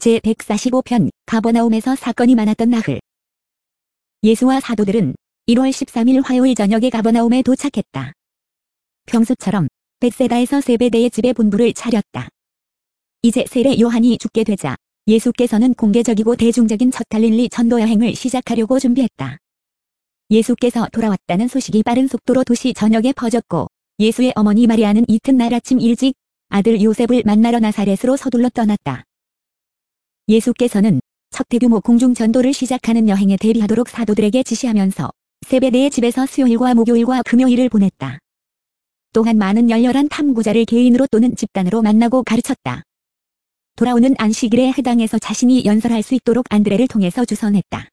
제145편 가버나움에서 사건이 많았던 나흘. 예수와 사도들은 1월 13일 화요일 저녁에 가버나움에 도착했다. 평소처럼 벳세다에서 세베대의 집에 본부를 차렸다. 이제 세례 요한이 죽게 되자 예수께서는 공개적이고 대중적인 첫 갈릴리 전도 여행을 시작하려고 준비했다. 예수께서 돌아왔다는 소식이 빠른 속도로 도시 전역에 퍼졌고 예수의 어머니 마리아는 이튿날 아침 일찍 아들 요셉을 만나러 나사렛으로 서둘러 떠났다. 예수께서는 첫 대규모 공중전도를 시작하는 여행에 대비하도록 사도들에게 지시하면서 세베대의 집에서 수요일과 목요일과 금요일을 보냈다. 또한 많은 열렬한 탐구자를 개인으로 또는 집단으로 만나고 가르쳤다. 돌아오는 안식일에 해당해서 자신이 연설할 수 있도록 안드레를 통해서 주선했다.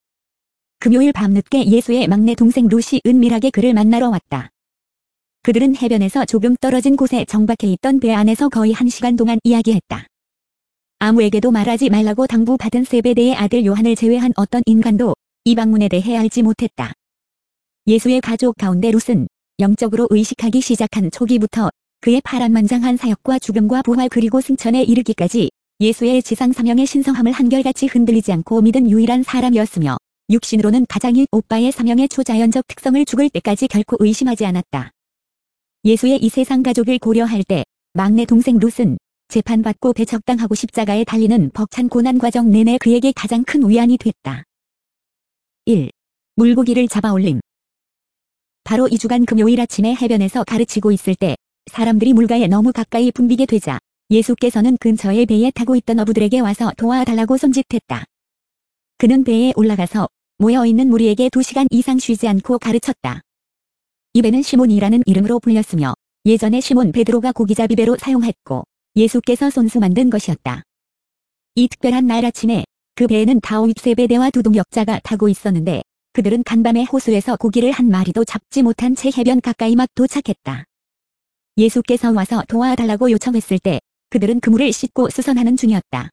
금요일 밤늦게 예수의 막내 동생 룻이 은밀하게 그를 만나러 왔다. 그들은 해변에서 조금 떨어진 곳에 정박해 있던 배 안에서 거의 1시간 동안 이야기했다. 아무에게도 말하지 말라고 당부받은 세베대의 아들 요한을 제외한 어떤 인간도 이 방문에 대해 알지 못했다. 예수의 가족 가운데 룻은 영적으로 의식하기 시작한 초기부터 그의 파란만장한 사역과 죽음과 부활 그리고 승천에 이르기까지 예수의 지상 사명의 신성함을 한결같이 흔들리지 않고 믿은 유일한 사람이었으며 육신으로는 가장인 오빠의 사명의 초자연적 특성을 죽을 때까지 결코 의심하지 않았다. 예수의 이 세상 가족을 고려할 때 막내 동생 룻은 재판받고 배척당하고 십자가에 달리는 벅찬 고난 과정 내내 그에게 가장 큰 위안이 됐다. 1. 물고기를 잡아올림. 바로 이 주간 금요일 아침에 해변에서 가르치고 있을 때 사람들이 물가에 너무 가까이 붐비게 되자 예수께서는 근처에 배에 타고 있던 어부들에게 와서 도와달라고 손짓했다. 그는 배에 올라가서 모여있는 무리에게 2시간 이상 쉬지 않고 가르쳤다. 이 배는 시몬이라는 이름으로 불렸으며 예전에 시몬 베드로가 고기잡이 배로 사용했고 예수께서 손수 만든 것이었다. 이 특별한 날 아침에 그 배에는 다윗 세베대와 두 동역자가 타고 있었는데 그들은 간밤에 호수에서 고기를 한 마리도 잡지 못한 채 해변 가까이 막 도착했다. 예수께서 와서 도와달라고 요청했을 때 그들은 그물을 씻고 수선하는 중이었다.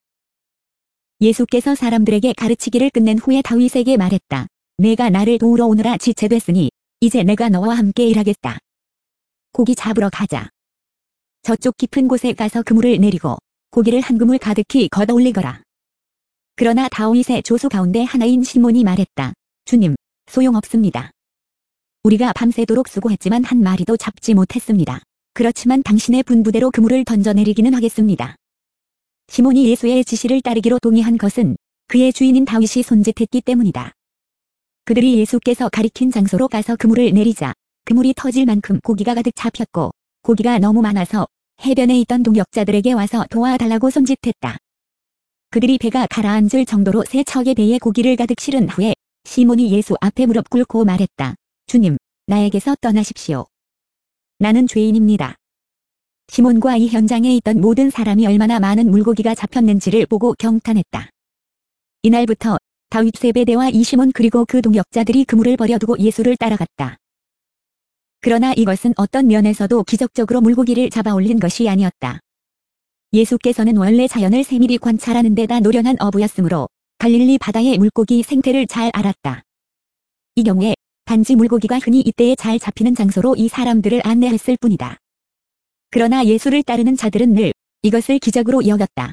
예수께서 사람들에게 가르치기를 끝낸 후에 다윗에게 말했다. 내가 나를 도우러 오느라 지체됐으니 이제 내가 너와 함께 일하겠다. 고기 잡으러 가자. 저쪽 깊은 곳에 가서 그물을 내리고 고기를 한 그물 가득히 걷어올리거라. 그러나 다윗의 조수 가운데 하나인 시몬이 말했다. 주님, 소용없습니다. 우리가 밤새도록 수고했지만 한 마리도 잡지 못했습니다. 그렇지만 당신의 분부대로 그물을 던져내리기는 하겠습니다. 시몬이 예수의 지시를 따르기로 동의한 것은 그의 주인인 다윗이 손짓했기 때문이다. 그들이 예수께서 가리킨 장소로 가서 그물을 내리자 그물이 터질 만큼 고기가 가득 잡혔고 고기가 너무 많아서 해변에 있던 동역자들에게 와서 도와달라고 손짓했다. 그들이 배가 가라앉을 정도로 세 척의 배에 고기를 가득 실은 후에 시몬이 예수 앞에 무릎 꿇고 말했다. 주님, 나에게서 떠나십시오. 나는 죄인입니다. 시몬과 이 현장에 있던 모든 사람이 얼마나 많은 물고기가 잡혔는지를 보고 경탄했다. 이날부터 다윗 세베대와 이 시몬 그리고 그 동역자들이 그물을 버려두고 예수를 따라갔다. 그러나 이것은 어떤 면에서도 기적적으로 물고기를 잡아올린 것이 아니었다. 예수께서는 원래 자연을 세밀히 관찰하는 데다 노련한 어부였으므로 갈릴리 바다의 물고기 생태를 잘 알았다. 이 경우에 단지 물고기가 흔히 이때에 잘 잡히는 장소로 이 사람들을 안내했을 뿐이다. 그러나 예수를 따르는 자들은 늘 이것을 기적으로 여겼다.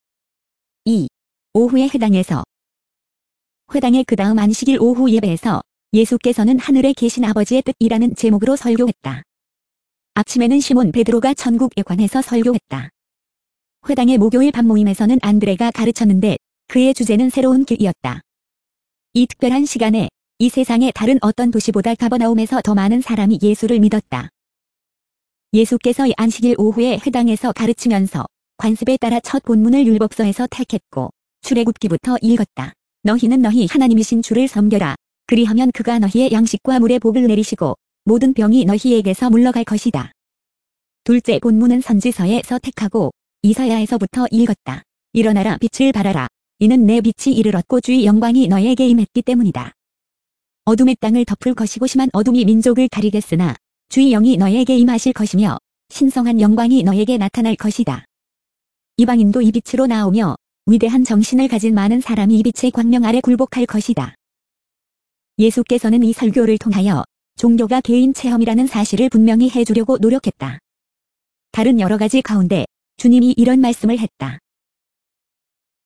2. 오후에 회당에서. 회당의 그 다음 안식일 오후 예배에서 예수께서는 하늘에 계신 아버지의 뜻이라는 제목으로 설교했다. 아침에는 시몬 베드로가 천국에 관해서 설교했다. 회당의 목요일 밤모임에서는 안드레가 가르쳤는데 그의 주제는 새로운 길이었다. 이 특별한 시간에 이 세상의 다른 어떤 도시보다 가버나움에서 더 많은 사람이 예수를 믿었다. 예수께서 안식일 오후에 회당에서 가르치면서 관습에 따라 첫 본문을 율법서에서 택했고 출애굽기부터 읽었다. 너희는 너희 하나님이신 주를 섬겨라. 그리하면 그가 너희의 양식과 물의 복을 내리시고 모든 병이 너희에게서 물러갈 것이다. 둘째 본문은 선지서에서 택하고 이사야에서부터 읽었다. 일어나라 빛을 발하라. 이는 내 빛이 이르렀고 주의 영광이 너에게 임했기 때문이다. 어둠의 땅을 덮을 것이고 심한 어둠이 민족을 가리겠으나 주의 영이 너에게 임하실 것이며 신성한 영광이 너에게 나타날 것이다. 이방인도 이 빛으로 나오며 위대한 정신을 가진 많은 사람이 이 빛의 광명 아래 굴복할 것이다. 예수께서는 이 설교를 통하여 종교가 개인 체험이라는 사실을 분명히 해주려고 노력했다. 다른 여러 가지 가운데 주님이 이런 말씀을 했다.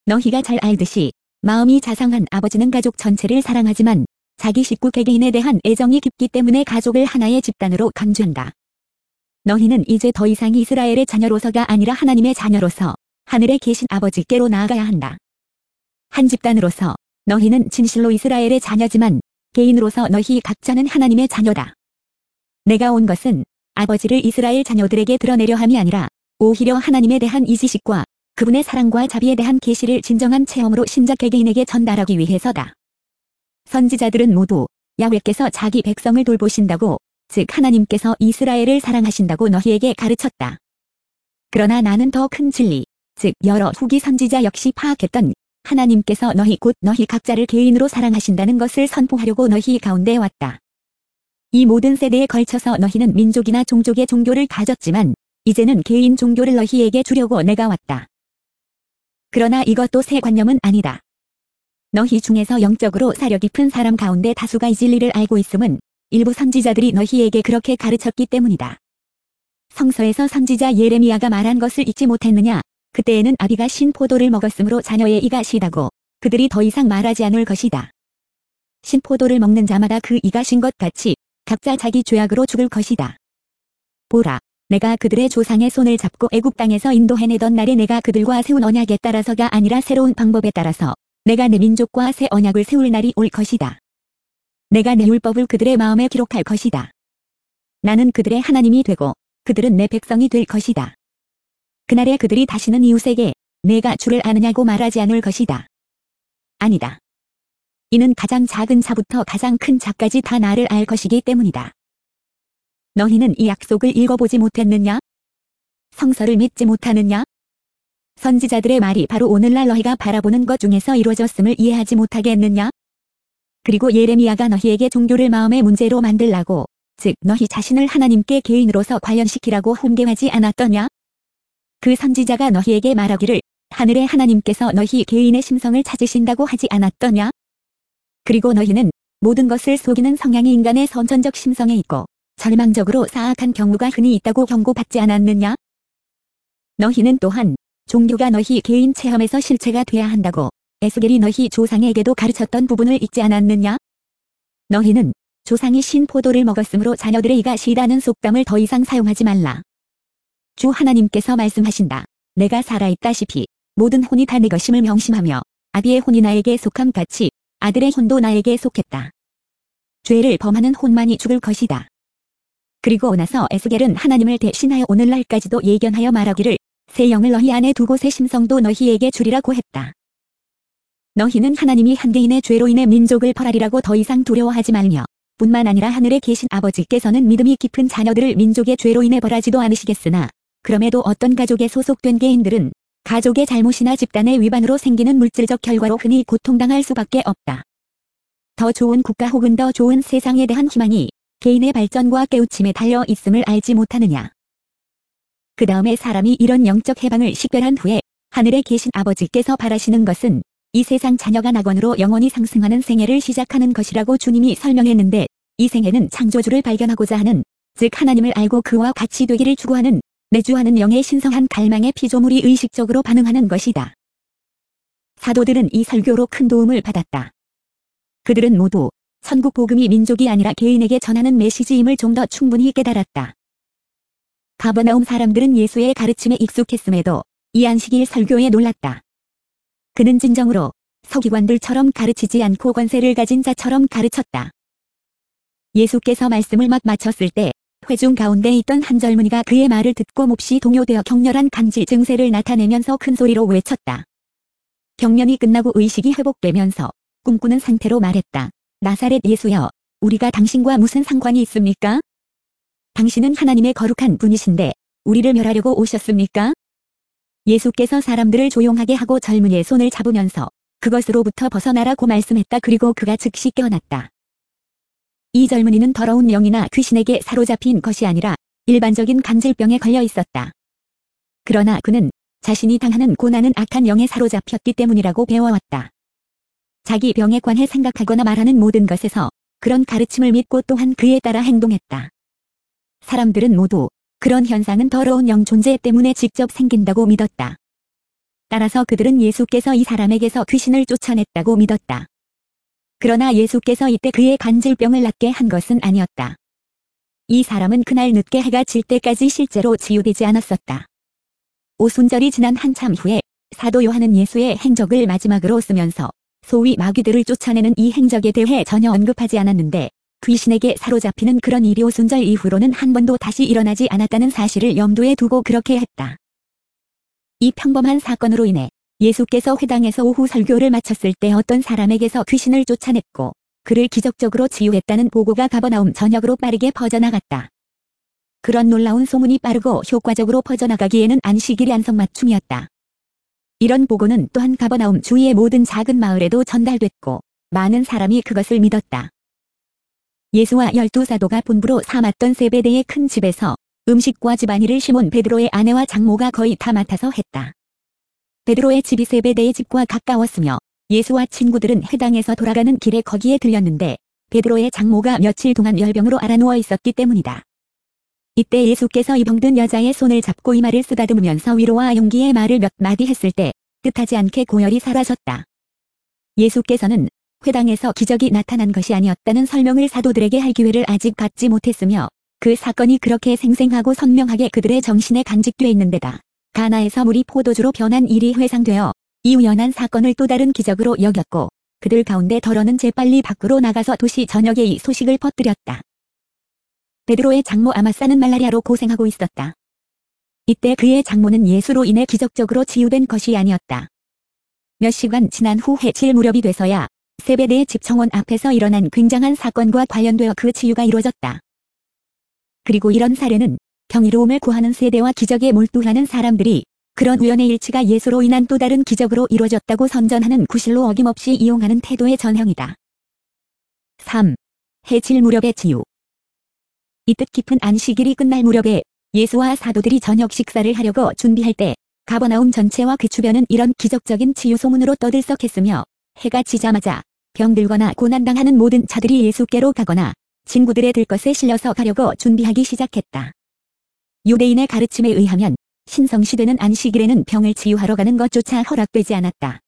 너희가 잘 알듯이 마음이 자상한 아버지는 가족 전체를 사랑하지만 자기 식구 개개인에 대한 애정이 깊기 때문에 가족을 하나의 집단으로 간주한다. 너희는 이제 더 이상 이스라엘의 자녀로서가 아니라 하나님의 자녀로서 하늘에 계신 아버지께로 나아가야 한다. 한 집단으로서 너희는 진실로 이스라엘의 자녀지만 개인으로서 너희 각자는 하나님의 자녀다. 내가 온 것은 아버지를 이스라엘 자녀들에게 드러내려 함이 아니라 오히려 하나님에 대한 이 지식과 그분의 사랑과 자비에 대한 계시를 진정한 체험으로 신자 개개인에게 전달하기 위해서다. 선지자들은 모두 야훼께서 자기 백성을 돌보신다고, 즉 하나님께서 이스라엘을 사랑하신다고 너희에게 가르쳤다. 그러나 나는 더 큰 진리, 즉 여러 후기 선지자 역시 파악했던 하나님께서 곧 너희 각자를 개인으로 사랑하신다는 것을 선포하려고 너희 가운데 왔다. 이 모든 세대에 걸쳐서 너희는 민족이나 종족의 종교를 가졌지만 이제는 개인 종교를 너희에게 주려고 내가 왔다. 그러나 이것도 새 관념은 아니다. 너희 중에서 영적으로 사려 깊은 사람 가운데 다수가 이 진리를 알고 있음은 일부 선지자들이 너희에게 그렇게 가르쳤기 때문이다. 성서에서 선지자 예레미야가 말한 것을 잊지 못했느냐? 그때에는 아비가 신 포도를 먹었으므로 자녀의 이가 시다고 그들이 더 이상 말하지 않을 것이다. 신 포도를 먹는 자마다 그 이가 신 것 같이 각자 자기 죄악으로 죽을 것이다. 보라, 내가 그들의 조상의 손을 잡고 애굽 땅에서 인도해내던 날에 내가 그들과 세운 언약에 따라서가 아니라 새로운 방법에 따라서 내가 내 민족과 새 언약을 세울 날이 올 것이다. 내가 내 율법을 그들의 마음에 기록할 것이다. 나는 그들의 하나님이 되고 그들은 내 백성이 될 것이다. 그날에 그들이 다시는 이웃에게 내가 주를 아느냐고 말하지 않을 것이다. 아니다. 이는 가장 작은 자부터 가장 큰 자까지 다 나를 알 것이기 때문이다. 너희는 이 약속을 읽어보지 못했느냐? 성서를 믿지 못하느냐? 선지자들의 말이 바로 오늘날 너희가 바라보는 것 중에서 이루어졌음을 이해하지 못하겠느냐? 그리고 예레미야가 너희에게 종교를 마음의 문제로 만들라고, 즉 너희 자신을 하나님께 개인으로서 관련시키라고 훈계하지 않았더냐? 그 선지자가 너희에게 말하기를 하늘의 하나님께서 너희 개인의 심성을 찾으신다고 하지 않았더냐? 그리고 너희는 모든 것을 속이는 성향이 인간의 선천적 심성에 있고 절망적으로 사악한 경우가 흔히 있다고 경고받지 않았느냐? 너희는 또한 종교가 너희 개인 체험에서 실체가 돼야 한다고 에스겔이 너희 조상에게도 가르쳤던 부분을 잊지 않았느냐? 너희는 조상이 신 포도를 먹었으므로 자녀들의 이가 시다는 속담을 더 이상 사용하지 말라. 주 하나님께서 말씀하신다. 내가 살아있다시피 모든 혼이 다 내 것임을 명심하며 아비의 혼이 나에게 속함 같이 아들의 혼도 나에게 속했다. 죄를 범하는 혼만이 죽을 것이다. 그리고 나서 에스겔은 하나님을 대신하여 오늘날까지도 예견하여 말하기를 새 영을 너희 안에 두고 새 심성도 너희에게 주리라고 했다. 너희는 하나님이 한 개인의 죄로 인해 민족을 벌하리라고 더 이상 두려워하지 말며 뿐만 아니라 하늘에 계신 아버지께서는 믿음이 깊은 자녀들을 민족의 죄로 인해 벌하지도 않으시겠으나 그럼에도 어떤 가족에 소속된 개인들은 가족의 잘못이나 집단의 위반으로 생기는 물질적 결과로 흔히 고통당할 수밖에 없다. 더 좋은 국가 혹은 더 좋은 세상에 대한 희망이 개인의 발전과 깨우침에 달려 있음을 알지 못하느냐. 그 다음에 사람이 이런 영적 해방을 식별한 후에 하늘에 계신 아버지께서 바라시는 것은 이 세상 자녀가 낙원으로 영원히 상승하는 생애를 시작하는 것이라고 주님이 설명했는데 이 생애는 창조주를 발견하고자 하는, 즉 하나님을 알고 그와 같이 되기를 추구하는 내주하는 영의 신성한 갈망의 피조물이 의식적으로 반응하는 것이다. 사도들은 이 설교로 큰 도움을 받았다. 그들은 모두 천국 복음이 민족이 아니라 개인에게 전하는 메시지임을 좀 더 충분히 깨달았다. 가버나움 사람들은 예수의 가르침에 익숙했음에도 이 안식일 설교에 놀랐다. 그는 진정으로 서기관들처럼 가르치지 않고 권세를 가진 자처럼 가르쳤다. 예수께서 말씀을 막 마쳤을 때 회중 가운데 있던 한 젊은이가 그의 말을 듣고 몹시 동요되어 격렬한 간질 증세를 나타내면서 큰 소리로 외쳤다. 경련이 끝나고 의식이 회복되면서 꿈꾸는 상태로 말했다. 나사렛 예수여, 우리가 당신과 무슨 상관이 있습니까? 당신은 하나님의 거룩한 분이신데 우리를 멸하려고 오셨습니까? 예수께서 사람들을 조용하게 하고 젊은이의 손을 잡으면서 그것으로부터 벗어나라고 말씀했다. 그리고 그가 즉시 깨어났다. 이 젊은이는 더러운 영이나 귀신에게 사로잡힌 것이 아니라 일반적인 간질병에 걸려 있었다. 그러나 그는 자신이 당하는 고난은 악한 영에 사로잡혔기 때문이라고 배워왔다. 자기 병에 관해 생각하거나 말하는 모든 것에서 그런 가르침을 믿고 또한 그에 따라 행동했다. 사람들은 모두 그런 현상은 더러운 영 존재 때문에 직접 생긴다고 믿었다. 따라서 그들은 예수께서 이 사람에게서 귀신을 쫓아냈다고 믿었다. 그러나 예수께서 이때 그의 간질병을 낫게 한 것은 아니었다. 이 사람은 그날 늦게 해가 질 때까지 실제로 치유되지 않았었다. 오순절이 지난 한참 후에 사도 요한은 예수의 행적을 마지막으로 쓰면서 소위 마귀들을 쫓아내는 이 행적에 대해 전혀 언급하지 않았는데 귀신에게 사로잡히는 그런 일이 오순절 이후로는 한 번도 다시 일어나지 않았다는 사실을 염두에 두고 그렇게 했다. 이 평범한 사건으로 인해 예수께서 회당에서 오후 설교를 마쳤을 때 어떤 사람에게서 귀신을 쫓아냈고 그를 기적적으로 치유했다는 보고가 가버나움 전역으로 빠르게 퍼져나갔다. 그런 놀라운 소문이 빠르고 효과적으로 퍼져나가기에는 안식일이 안성맞춤이었다. 이런 보고는 또한 가버나움 주위의 모든 작은 마을에도 전달됐고 많은 사람이 그것을 믿었다. 예수와 12사도가 본부로 삼았던 세베대의 큰 집에서 음식과 집안일을 시몬 베드로의 아내와 장모가 거의 다 맡아서 했다. 베드로의 집이 세베대의 집과 가까웠으며 예수와 친구들은 회당에서 돌아가는 길에 거기에 들렸는데 베드로의 장모가 며칠 동안 열병으로 앓아누워 있었기 때문이다. 이때 예수께서 이 병든 여자의 손을 잡고 이 말을 쓰다듬으면서 위로와 용기의 말을 몇 마디 했을 때 뜻하지 않게 고열이 사라졌다. 예수께서는 회당에서 기적이 나타난 것이 아니었다는 설명을 사도들에게 할 기회를 아직 받지 못했으며 그 사건이 그렇게 생생하고 선명하게 그들의 정신에 간직돼 있는데다 가나에서 물이 포도주로 변한 일이 회상되어 이 우연한 사건을 또 다른 기적으로 여겼고 그들 가운데 더러는 재빨리 밖으로 나가서 도시 전역에 이 소식을 퍼뜨렸다. 베드로의 장모 아마사는 말라리아로 고생하고 있었다. 이때 그의 장모는 예수로 인해 기적적으로 치유된 것이 아니었다. 몇 시간 지난 후 해질 무렵이 돼서야 세베대의 집 정원 앞에서 일어난 굉장한 사건과 관련되어 그 치유가 이루어졌다. 그리고 이런 사례는 경이로움을 구하는 세대와 기적에 몰두하는 사람들이 그런 우연의 일치가 예수로 인한 또 다른 기적으로 이루어졌다고 선전하는 구실로 어김없이 이용하는 태도의 전형이다. 3. 해질 무렵의 치유. 이 뜻깊은 안식일이 끝날 무렵에 예수와 사도들이 저녁 식사를 하려고 준비할 때 가버나움 전체와 그 주변은 이런 기적적인 치유 소문으로 떠들썩했으며 해가 지자마자 병들거나 고난당하는 모든 자들이 예수께로 가거나 친구들의 들것에 실려서 가려고 준비하기 시작했다. 유대인의 가르침에 의하면 신성시되는 안식일에는 병을 치유하러 가는 것조차 허락되지 않았다.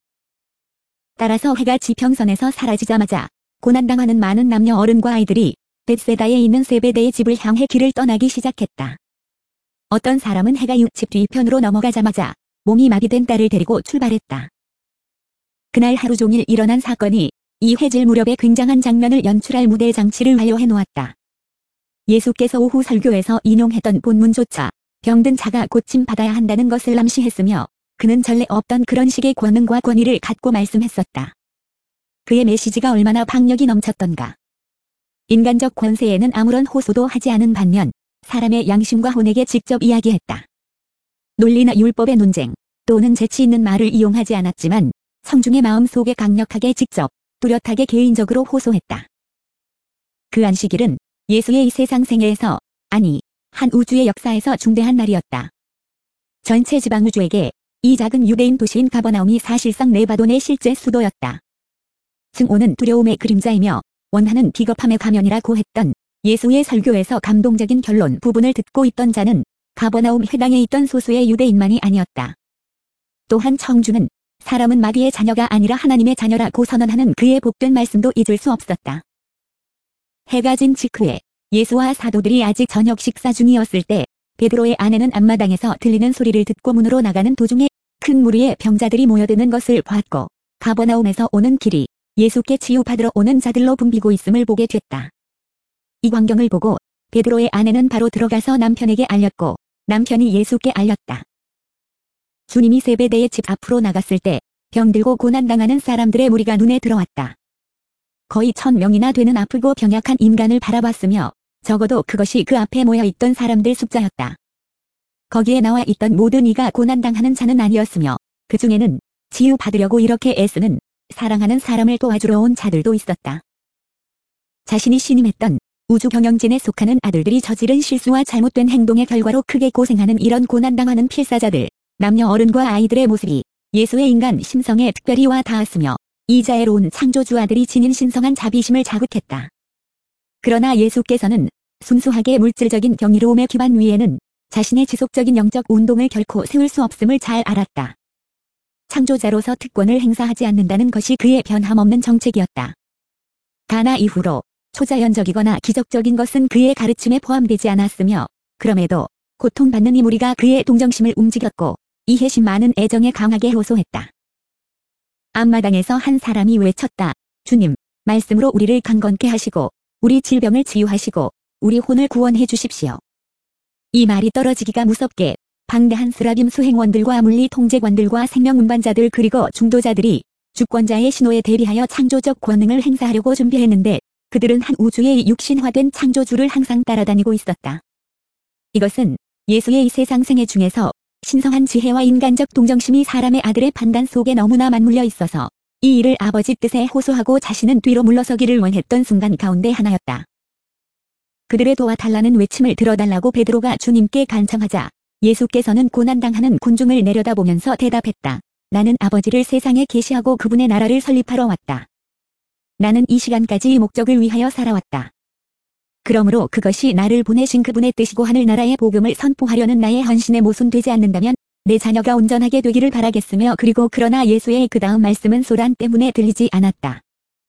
따라서 해가 지평선에서 사라지자마자 고난당하는 많은 남녀 어른과 아이들이 벳세다에 있는 세베대의 집을 향해 길을 떠나기 시작했다. 어떤 사람은 해가 60 뒤편으로 넘어가자마자 몸이 마비된 딸을 데리고 출발했다. 그날 하루 종일 일어난 사건이 이 해질 무렵에 굉장한 장면을 연출할 무대 장치를 완료해 놓았다. 예수께서 오후 설교에서 인용했던 본문조차 병든 자가 고침 받아야 한다는 것을 암시했으며 그는 전례 없던 그런 식의 권능과 권위를 갖고 말씀했었다. 그의 메시지가 얼마나 박력이 넘쳤던가. 인간적 권세에는 아무런 호소도 하지 않은 반면 사람의 양심과 혼에게 직접 이야기했다. 논리나 율법의 논쟁 또는 재치 있는 말을 이용하지 않았지만 성중의 마음 속에 강력하게 직접 뚜렷하게 개인적으로 호소했다. 그 안식일은 예수의 이 세상 생애에서 아니 한 우주의 역사에서 중대한 날이었다. 전체 지방 우주에게 이 작은 유대인 도시인 가버나움이 사실상 네바돈의 실제 수도였다. 증오는 두려움의 그림자이며 원한은 비겁함의 가면이라고 했던 예수의 설교에서 감동적인 결론 부분을 듣고 있던 자는 가버나움 회당에 있던 소수의 유대인만이 아니었다. 또한 청주는 사람은 마귀의 자녀가 아니라 하나님의 자녀라고 선언하는 그의 복된 말씀도 잊을 수 없었다. 해가 진 직후에 예수와 사도들이 아직 저녁 식사 중이었을 때 베드로의 아내는 앞마당에서 들리는 소리를 듣고 문으로 나가는 도중에 큰 무리의 병자들이 모여드는 것을 보았고 가버나움에서 오는 길이 예수께 치유받으러 오는 자들로 붐비고 있음을 보게 됐다. 이 광경을 보고 베드로의 아내는 바로 들어가서 남편에게 알렸고 남편이 예수께 알렸다. 주님이 세베대의 집 앞으로 나갔을 때 병들고 고난당하는 사람들의 무리가 눈에 들어왔다. 거의 1000명이나 되는 아프고 병약한 인간을 바라봤으며 적어도 그것이 그 앞에 모여있던 사람들 숫자였다. 거기에 나와 있던 모든 이가 고난당하는 자는 아니었으며 그 중에는 치유받으려고 이렇게 애쓰는 사랑하는 사람을 도와주러 온 자들도 있었다. 자신이 신임했던 우주 경영진에 속하는 아들들이 저지른 실수와 잘못된 행동의 결과로 크게 고생하는 이런 고난당하는 필사자들, 남녀 어른과 아이들의 모습이 예수의 인간 심성에 특별히 와 닿았으며 이 자애로운 창조주 아들이 지닌 신성한 자비심을 자극했다. 그러나 예수께서는 순수하게 물질적인 경이로움의 기반 위에는 자신의 지속적인 영적 운동을 결코 세울 수 없음을 잘 알았다. 창조자로서 특권을 행사하지 않는다는 것이 그의 변함없는 정책이었다. 가나 이후로 초자연적이거나 기적적인 것은 그의 가르침에 포함되지 않았으며 그럼에도 고통받는 이 무리가 그의 동정심을 움직였고 이해심 많은 애정에 강하게 호소했다. 앞마당에서 한 사람이 외쳤다. 주님, 말씀으로 우리를 강건케 하시고 우리 질병을 치유하시고 우리 혼을 구원해 주십시오. 이 말이 떨어지기가 무섭게 방대한 스라빔 수행원들과 물리 통제관들과 생명 운반자들 그리고 중도자들이 주권자의 신호에 대비하여 창조적 권능을 행사하려고 준비했는데 그들은 한 우주의 육신화된 창조주를 항상 따라다니고 있었다. 이것은 예수의 이 세상 생애 중에서 신성한 지혜와 인간적 동정심이 사람의 아들의 판단 속에 너무나 맞물려 있어서 이 일을 아버지 뜻에 호소하고 자신은 뒤로 물러서기를 원했던 순간 가운데 하나였다. 그들의 도와달라는 외침을 들어달라고 베드로가 주님께 간청하자 예수께서는 고난당하는 군중을 내려다보면서 대답했다. 나는 아버지를 세상에 계시하고 그분의 나라를 설립하러 왔다. 나는 이 시간까지 이 목적을 위하여 살아왔다. 그러므로 그것이 나를 보내신 그분의 뜻이고 하늘나라의 복음을 선포하려는 나의 헌신에 모순되지 않는다면 내 자녀가 온전하게 되기를 바라겠으며 그리고 그러나 예수의 그 다음 말씀은 소란 때문에 들리지 않았다.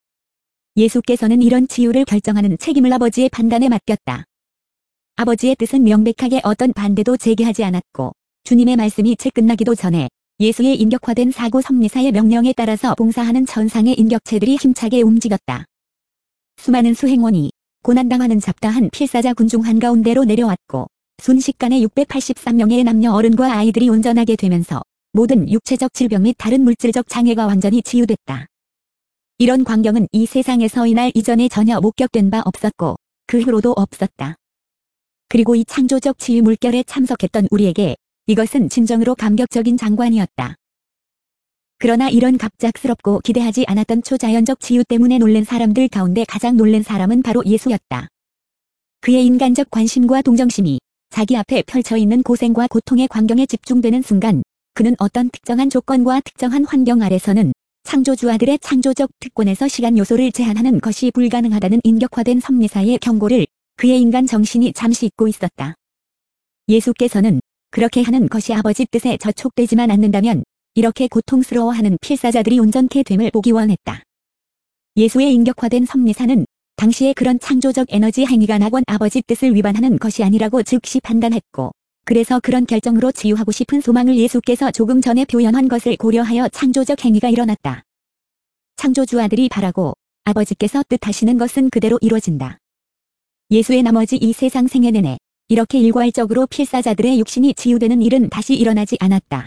예수께서는 이런 치유를 결정하는 책임을 아버지의 판단에 맡겼다. 아버지의 뜻은 명백하게 어떤 반대도 제기하지 않았고 주님의 말씀이 채 끝나기도 전에 예수의 인격화된 사고 섭리사의 명령에 따라서 봉사하는 천상의 인격체들이 힘차게 움직였다. 수많은 수행원이 고난당하는 잡다한 필사자 군중 한가운데로 내려왔고 순식간에 683명의 남녀 어른과 아이들이 온전하게 되면서 모든 육체적 질병 및 다른 물질적 장애가 완전히 치유됐다. 이런 광경은 이 세상에서 이날 이전에 전혀 목격된 바 없었고 그 후로도 없었다. 그리고 이 창조적 치유 물결에 참석했던 우리에게 이것은 진정으로 감격적인 장관이었다. 그러나 이런 갑작스럽고 기대하지 않았던 초자연적 치유 때문에 놀란 사람들 가운데 가장 놀란 사람은 바로 예수였다. 그의 인간적 관심과 동정심이 자기 앞에 펼쳐있는 고생과 고통의 광경에 집중되는 순간 그는 어떤 특정한 조건과 특정한 환경 아래서는 창조주 아들의 창조적 특권에서 시간 요소를 제한하는 것이 불가능하다는 인격화된 섭리사의 경고를 그의 인간 정신이 잠시 잊고 있었다. 예수께서는 그렇게 하는 것이 아버지 뜻에 저촉되지만 않는다면 이렇게 고통스러워하는 필사자들이 온전케 됨을 보기 원했다. 예수의 인격화된 섭리사는 당시에 그런 창조적 에너지 행위가 낙원 아버지 뜻을 위반하는 것이 아니라고 즉시 판단했고 그래서 그런 결정으로 치유하고 싶은 소망을 예수께서 조금 전에 표현한 것을 고려하여 창조적 행위가 일어났다. 창조주 아들이 바라고 아버지께서 뜻하시는 것은 그대로 이루어진다. 예수의 나머지 이 세상 생애 내내 이렇게 일괄적으로 필사자들의 육신이 치유되는 일은 다시 일어나지 않았다.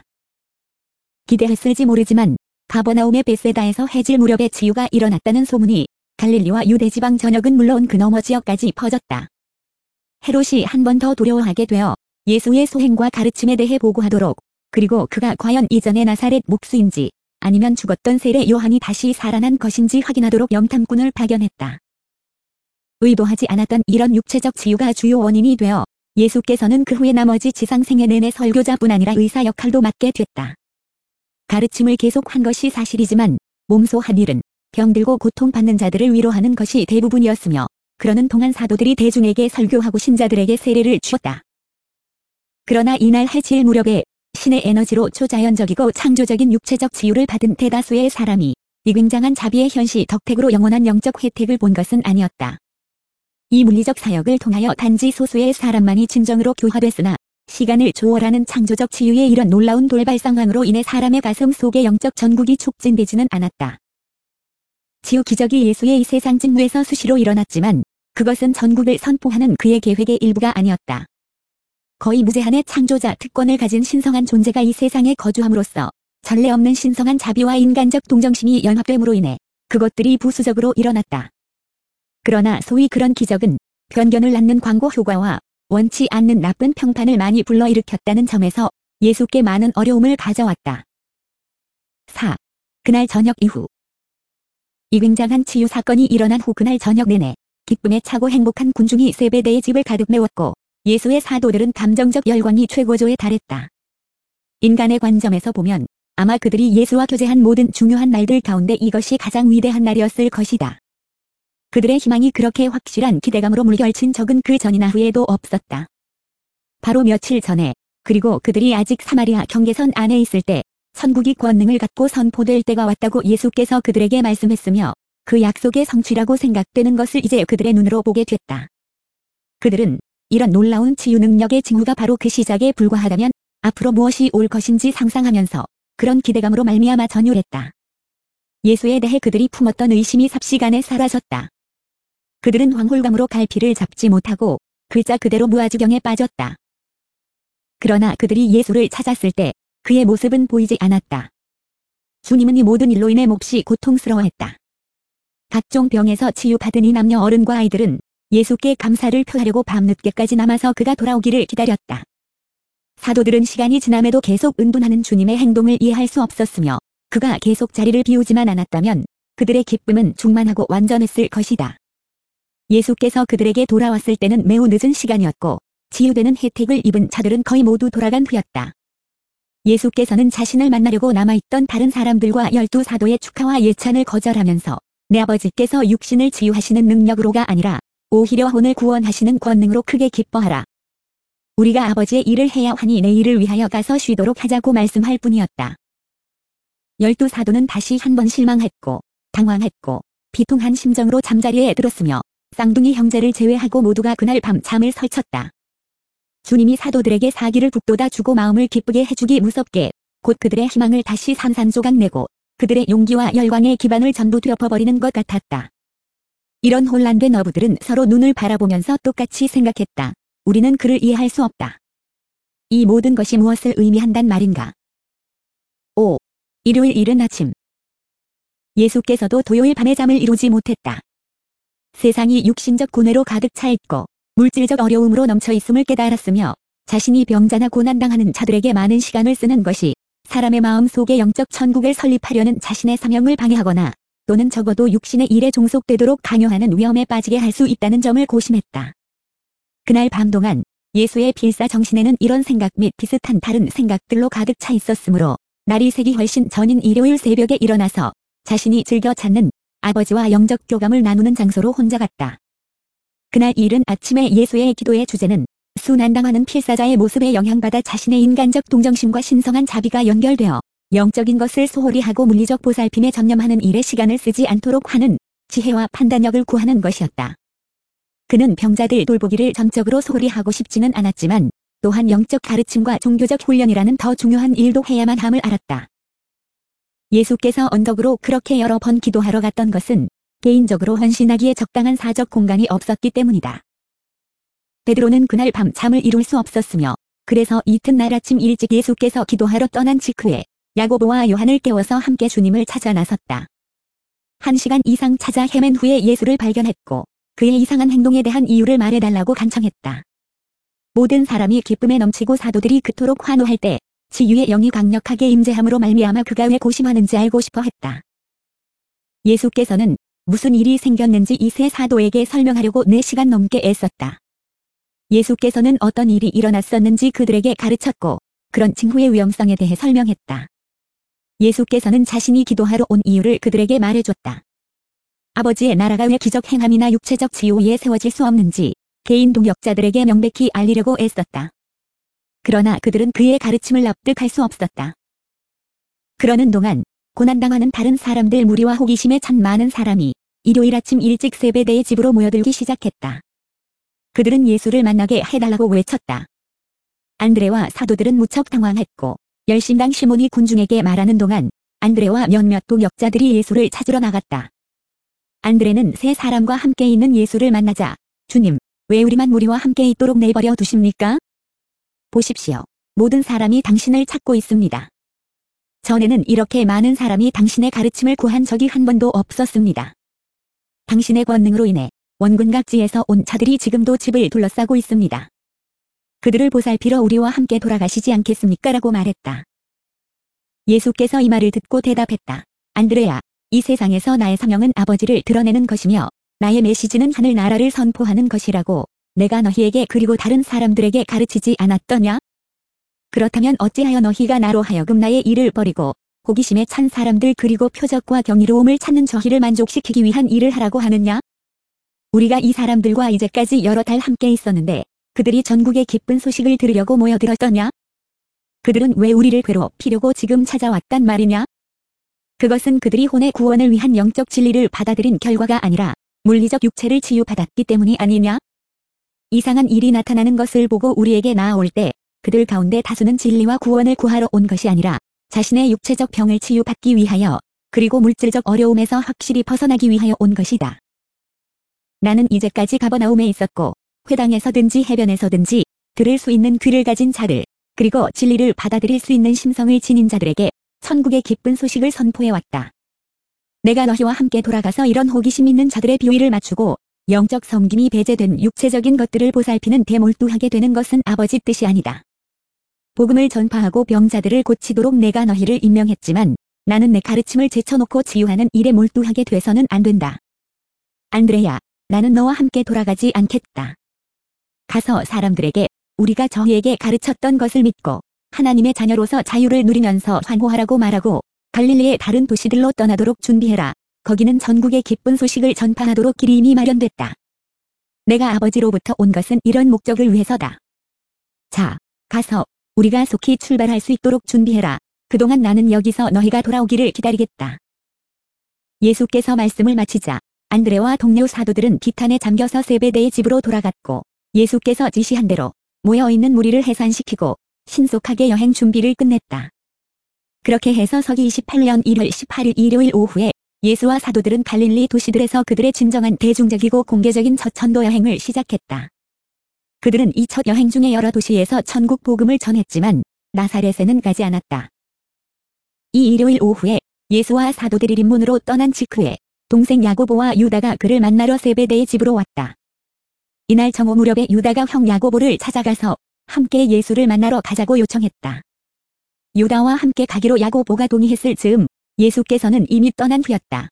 기대했을지 모르지만 가버나움의 베세다에서 해질 무렵에 치유가 일어났다는 소문이 갈릴리와 유대지방 전역은 물론 그 너머 지역까지 퍼졌다. 헤롯이 한 번 더 두려워하게 되어 예수의 소행과 가르침에 대해 보고하도록 그리고 그가 과연 이전의 나사렛 목수인지 아니면 죽었던 세례 요한이 다시 살아난 것인지 확인하도록 염탐꾼을 파견했다. 의도하지 않았던 이런 육체적 치유가 주요 원인이 되어 예수께서는 그 후에 나머지 지상 생애 내내 설교자뿐 아니라 의사 역할도 맡게 됐다. 가르침을 계속한 것이 사실이지만 몸소 한 일은 병들고 고통받는 자들을 위로하는 것이 대부분이었으며 그러는 동안 사도들이 대중에게 설교하고 신자들에게 세례를 주었다. 그러나 이날 해질 무렵에 신의 에너지로 초자연적이고 창조적인 육체적 치유를 받은 대다수의 사람이 이 굉장한 자비의 현시 덕택으로 영원한 영적 혜택을 본 것은 아니었다. 이 물리적 사역을 통하여 단지 소수의 사람만이 진정으로 교화됐으나 시간을 초월하는 창조적 치유의 이런 놀라운 돌발 상황으로 인해 사람의 가슴 속의 영적 전국이 촉진되지는 않았다. 치유 기적이 예수의 이 세상 직무에서 수시로 일어났지만 그것은 전국을 선포하는 그의 계획의 일부가 아니었다. 거의 무제한의 창조자 특권을 가진 신성한 존재가 이 세상에 거주함으로써 전례 없는 신성한 자비와 인간적 동정심이 연합됨으로 인해 그것들이 부수적으로 일어났다. 그러나 소위 그런 기적은 편견을 낳는 광고 효과와 원치 않는 나쁜 평판을 많이 불러일으켰다는 점에서 예수께 많은 어려움을 가져왔다. 4. 그날 저녁 이후 이 굉장한 치유 사건이 일어난 후 그날 저녁 내내 기쁨에 차고 행복한 군중이 세베대의 집을 가득 메웠고 예수의 사도들은 감정적 열광이 최고조에 달했다. 인간의 관점에서 보면 아마 그들이 예수와 교제한 모든 중요한 날들 가운데 이것이 가장 위대한 날이었을 것이다. 그들의 희망이 그렇게 확실한 기대감으로 물결친 적은 그 전이나 후에도 없었다. 바로 며칠 전에 그리고 그들이 아직 사마리아 경계선 안에 있을 때 천국이 권능을 갖고 선포될 때가 왔다고 예수께서 그들에게 말씀했으며 그 약속의 성취라고 생각되는 것을 이제 그들의 눈으로 보게 됐다. 그들은 이런 놀라운 치유 능력의 징후가 바로 그 시작에 불과하다면 앞으로 무엇이 올 것인지 상상하면서 그런 기대감으로 말미암아 전율했다. 예수에 대해 그들이 품었던 의심이 삽시간에 사라졌다. 그들은 황홀감으로 갈피를 잡지 못하고 글자 그대로 무아지경에 빠졌다. 그러나 그들이 예수를 찾았을 때 그의 모습은 보이지 않았다. 주님은 이 모든 일로 인해 몹시 고통스러워했다. 각종 병에서 치유받은 이 남녀 어른과 아이들은 예수께 감사를 표하려고 밤늦게까지 남아서 그가 돌아오기를 기다렸다. 사도들은 시간이 지남에도 계속 은둔하는 주님의 행동을 이해할 수 없었으며 그가 계속 자리를 비우지만 않았다면 그들의 기쁨은 충만하고 완전했을 것이다. 예수께서 그들에게 돌아왔을 때는 매우 늦은 시간이었고 치유되는 혜택을 입은 자들은 거의 모두 돌아간 후였다. 예수께서는 자신을 만나려고 남아있던 다른 사람들과 12사도의 축하와 예찬을 거절하면서 내 아버지께서 육신을 치유하시는 능력으로가 아니라 오히려 혼을 구원하시는 권능으로 크게 기뻐하라. 우리가 아버지의 일을 해야 하니 내 일을 위하여 가서 쉬도록 하자고 말씀할 뿐이었다. 12사도는 다시 한번 실망했고 당황했고 비통한 심정으로 잠자리에 들었으며 쌍둥이 형제를 제외하고 모두가 그날 밤 잠을 설쳤다. 주님이 사도들에게 사기를 북돋아 주고 마음을 기쁘게 해주기 무섭게 곧 그들의 희망을 다시 산산조각 내고 그들의 용기와 열광의 기반을 전부 뒤엎어버리는 것 같았다. 이런 혼란된 어부들은 서로 눈을 바라보면서 똑같이 생각했다. 우리는 그를 이해할 수 없다. 이 모든 것이 무엇을 의미한단 말인가? 5. 일요일 이른 아침. 예수께서도 토요일 밤에 잠을 이루지 못했다. 세상이 육신적 고뇌로 가득 차 있고 물질적 어려움으로 넘쳐 있음을 깨달았으며 자신이 병자나 고난당하는 자들에게 많은 시간을 쓰는 것이 사람의 마음 속에 영적 천국을 설립하려는 자신의 사명을 방해하거나 또는 적어도 육신의 일에 종속되도록 강요하는 위험에 빠지게 할 수 있다는 점을 고심했다. 그날 밤 동안 예수의 필사 정신에는 이런 생각 및 비슷한 다른 생각들로 가득 차 있었으므로 날이 새기 훨씬 전인 일요일 새벽에 일어나서 자신이 즐겨 찾는 아버지와 영적 교감을 나누는 장소로 혼자 갔다. 그날 이른 아침에 예수의 기도의 주제는 순환당하는 필사자의 모습에 영향받아 자신의 인간적 동정심과 신성한 자비가 연결되어 영적인 것을 소홀히 하고 물리적 보살핌에 전념하는 일에 시간을 쓰지 않도록 하는 지혜와 판단력을 구하는 것이었다. 그는 병자들 돌보기를 전적으로 소홀히 하고 싶지는 않았지만 또한 영적 가르침과 종교적 훈련이라는 더 중요한 일도 해야만 함을 알았다. 예수께서 언덕으로 그렇게 여러 번 기도하러 갔던 것은 개인적으로 헌신하기에 적당한 사적 공간이 없었기 때문이다. 베드로는 그날 밤 잠을 이룰 수 없었으며 그래서 이튿날 아침 일찍 예수께서 기도하러 떠난 직후에 야고보와 요한을 깨워서 함께 주님을 찾아 나섰다. 1시간 이상 찾아 헤맨 후에 예수를 발견했고 그의 이상한 행동에 대한 이유를 말해달라고 간청했다. 모든 사람이 기쁨에 넘치고 사도들이 그토록 환호할 때 치유의 영이 강력하게 임재함으로 말미암아 그가 왜 고심하는지 알고 싶어 했다. 예수께서는 무슨 일이 생겼는지 이 세 사도에게 설명하려고 4시간 넘게 애썼다. 예수께서는 어떤 일이 일어났었는지 그들에게 가르쳤고 그런 징후의 위험성에 대해 설명했다. 예수께서는 자신이 기도하러 온 이유를 그들에게 말해줬다. 아버지의 나라가 왜 기적 행함이나 육체적 치유 위에 세워질 수 없는지 개인 동역자들에게 명백히 알리려고 애썼다. 그러나 그들은 그의 가르침을 납득할 수 없었다. 그러는 동안 고난당하는 다른 사람들 무리와 호기심에 찬 많은 사람이 일요일 아침 일찍 세베대의 집으로 모여들기 시작했다. 그들은 예수를 만나게 해달라고 외쳤다. 안드레와 사도들은 무척 당황했고 열심당 시몬이 군중에게 말하는 동안 안드레와 몇몇 동역자들이 예수를 찾으러 나갔다. 안드레는 세 사람과 함께 있는 예수를 만나자 주님, 왜 우리만 무리와 함께 있도록 내버려 두십니까? 보십시오. 모든 사람이 당신을 찾고 있습니다. 전에는 이렇게 많은 사람이 당신의 가르침을 구한 적이 한 번도 없었습니다. 당신의 권능으로 인해 원군 각지에서 온 자들이 지금도 집을 둘러싸고 있습니다. 그들을 보살피러 우리와 함께 돌아가시지 않겠습니까? 라고 말했다. 예수께서 이 말을 듣고 대답했다. 안드레야, 이 세상에서 나의 사명은 아버지를 드러내는 것이며 나의 메시지는 하늘나라를 선포하는 것이라고 내가 너희에게 그리고 다른 사람들에게 가르치지 않았더냐? 그렇다면 어찌하여 너희가 나로 하여금 나의 일을 버리고 호기심에 찬 사람들 그리고 표적과 경이로움을 찾는 저희를 만족시키기 위한 일을 하라고 하느냐? 우리가 이 사람들과 이제까지 여러 달 함께 있었는데 그들이 전국의 기쁜 소식을 들으려고 모여들었더냐? 그들은 왜 우리를 괴롭히려고 지금 찾아왔단 말이냐? 그것은 그들이 혼의 구원을 위한 영적 진리를 받아들인 결과가 아니라 물리적 육체를 치유받았기 때문이 아니냐? 이상한 일이 나타나는 것을 보고 우리에게 나아올 때 그들 가운데 다수는 진리와 구원을 구하러 온 것이 아니라 자신의 육체적 병을 치유받기 위하여 그리고 물질적 어려움에서 확실히 벗어나기 위하여 온 것이다. 나는 이제까지 가버나움에 있었고 회당에서든지 해변에서든지 들을 수 있는 귀를 가진 자들 그리고 진리를 받아들일 수 있는 심성을 지닌 자들에게 천국의 기쁜 소식을 선포해왔다. 내가 너희와 함께 돌아가서 이런 호기심 있는 자들의 비위를 맞추고 영적 섬김이 배제된 육체적인 것들을 보살피는 데 몰두하게 되는 것은 아버지 뜻이 아니다. 복음을 전파하고 병자들을 고치도록 내가 너희를 임명했지만 나는 내 가르침을 제쳐놓고 치유하는 일에 몰두하게 돼서는 안 된다. 안드레야, 나는 너와 함께 돌아가지 않겠다. 가서 사람들에게 우리가 저희에게 가르쳤던 것을 믿고 하나님의 자녀로서 자유를 누리면서 환호하라고 말하고 갈릴리의 다른 도시들로 떠나도록 준비해라. 거기는 전국의 기쁜 소식을 전파하도록 길이 이미 마련됐다. 내가 아버지로부터 온 것은 이런 목적을 위해서다. 자, 가서 우리가 속히 출발할 수 있도록 준비해라. 그동안 나는 여기서 너희가 돌아오기를 기다리겠다. 예수께서 말씀을 마치자 안드레와 동료 사도들은 기탄에 잠겨서 세베대의 집으로 돌아갔고 예수께서 지시한 대로 모여있는 무리를 해산시키고 신속하게 여행 준비를 끝냈다. 그렇게 해서 서기 28년 1월 18일 일요일 오후에 예수와 사도들은 갈릴리 도시들에서 그들의 진정한 대중적이고 공개적인 첫 전도 여행을 시작했다. 그들은 이 첫 여행 중에 여러 도시에서 천국 복음을 전했지만 나사렛에는 가지 않았다. 이 일요일 오후에 예수와 사도들이 림문으로 떠난 직후에 동생 야고보와 유다가 그를 만나러 세베대의 집으로 왔다. 이날 정오 무렵에 유다가 형 야고보를 찾아가서 함께 예수를 만나러 가자고 요청했다. 유다와 함께 가기로 야고보가 동의했을 즈음 예수께서는 이미 떠난 후였다.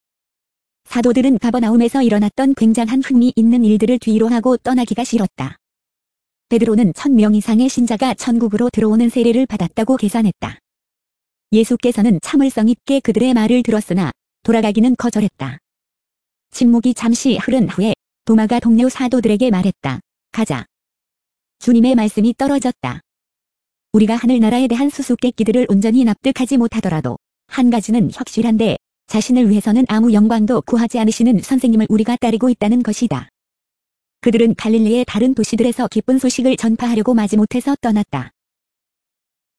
사도들은 가버나움에서 일어났던 굉장한 흥미 있는 일들을 뒤로 하고 떠나기가 싫었다. 베드로는 1000명 이상의 신자가 천국으로 들어오는 세례를 받았다고 계산했다. 예수께서는 참을성 있게 그들의 말을 들었으나 돌아가기는 거절했다. 침묵이 잠시 흐른 후에 도마가 동료 사도들에게 말했다. 가자. 주님의 말씀이 떨어졌다. 우리가 하늘나라에 대한 수수께끼들을 온전히 납득하지 못하더라도 한 가지는 확실한데 자신을 위해서는 아무 영광도 구하지 않으시는 선생님을 우리가 따르고 있다는 것이다. 그들은 갈릴리의 다른 도시들에서 기쁜 소식을 전파하려고 마지못해서 떠났다.